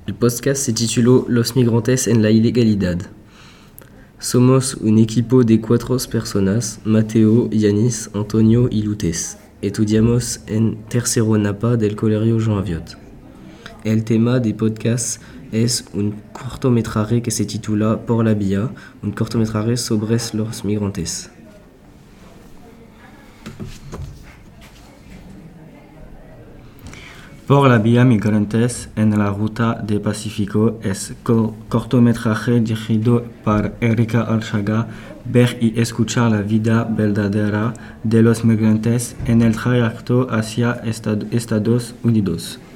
El podcast se tituló Los migrantes en la ilegalidad. Somos un equipo de 4 personas, Mateo, Yanis, Antonio y Lutes. Estudiamos en tercero Napa del Colegio Jean Aviot. El tema del podcast es un cortometraje que se titula Por la Vía, un cortometraje sobre los migrantes. Por la vía migrantes en la ruta del Pacífico es cortometraje dirigido por Erika Alchaga, ver y escuchar la vida verdadera de los migrantes en el trayecto hacia Estados Unidos.